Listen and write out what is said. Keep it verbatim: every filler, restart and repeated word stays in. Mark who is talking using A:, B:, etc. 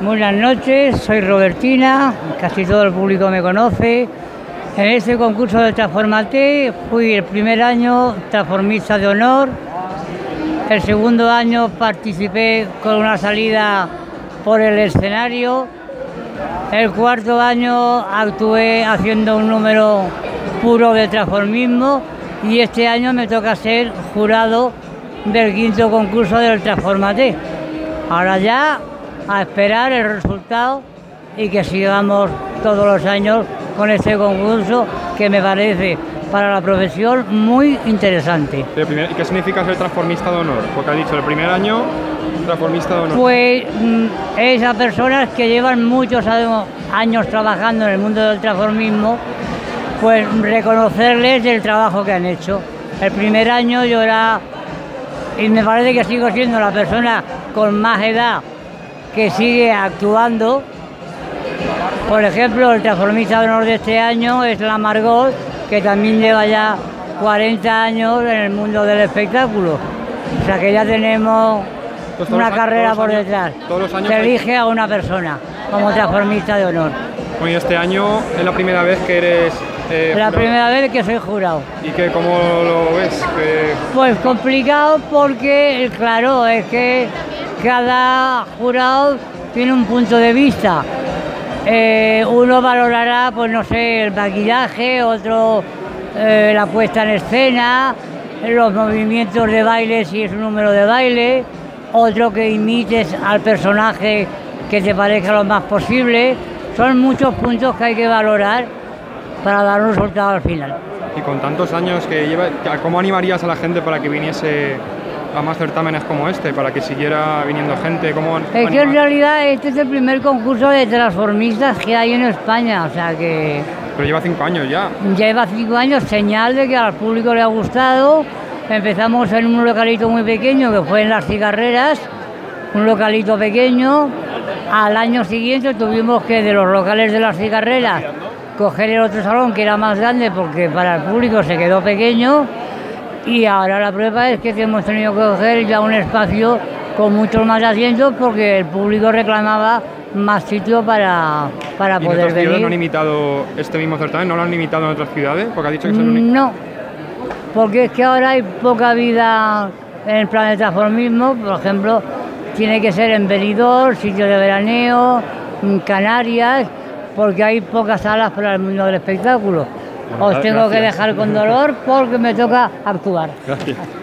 A: Buenas noches, soy Robertina, casi todo el público me conoce. En este concurso de Transformate fui el primer año transformista de honor. El segundo año participé con una salida por el escenario. El cuarto año actué haciendo un número puro de transformismo y este año me toca ser jurado del quinto concurso del Transformate. Ahora ya a esperar el resultado y que sigamos todos los años con este concurso que me parece para la profesión muy interesante.
B: ¿Y qué significa ser transformista de honor? Porque has dicho el primer año transformista de honor.
A: Pues es a personas que llevan muchos años trabajando en el mundo del transformismo, pues reconocerles el trabajo que han hecho. El primer año yo era, y me parece que sigo siendo la persona con más edad que sigue actuando. Por ejemplo, el transformista de honor de este año es la Margot, que también lleva ya cuarenta años en el mundo del espectáculo. O sea que ya tenemos pues una años, carrera por años, detrás.
B: Todos los años
A: Se elige
B: hay...
A: a una persona como transformista de honor.
B: Bueno, y este año es la primera vez que eres eh,
A: La
B: jurado.
A: primera vez que soy jurado.
B: ¿Y que cómo lo ves? Que...
A: Pues complicado porque, claro, es que cada jurado tiene un punto de vista. Eh, uno valorará, pues no sé, el maquillaje, otro eh, la puesta en escena, los movimientos de baile, si es un número de baile, otro que imites al personaje que te parezca lo más posible. Son muchos puntos que hay que valorar para dar un resultado al final.
B: Y con tantos años que lleva, ¿cómo animarías a la gente para que viniese a más certámenes como este, para que siguiera viniendo gente? ¿Cómo
A: es animar? Que en realidad este es el primer concurso de transformistas que hay en España, o sea que...
B: Pero lleva cinco años ya.
A: Lleva cinco años, señal de que al público le ha gustado. Empezamos en un localito muy pequeño que fue en Las Cigarreras, un localito pequeño. Al año siguiente tuvimos que de los locales de Las Cigarreras coger el otro salón que era más grande porque para el público se quedó pequeño. Y ahora la prueba es que hemos tenido que coger ya un espacio con muchos más asientos porque el público reclamaba más sitio para, para
B: ¿Y
A: poder
B: en otras
A: venir.
B: ciudades no han imitado este mismo certamen? ¿No lo han limitado en otras ciudades? Porque ha dicho que es el único.
A: No, porque es que ahora hay poca vida en el plan de transformismo. Por ejemplo, tiene que ser en Benidorm, sitio de veraneo, en Canarias, porque hay pocas salas para el mundo del espectáculo. Os tengo Gracias. que dejar con dolor porque me toca actuar.
B: Gracias.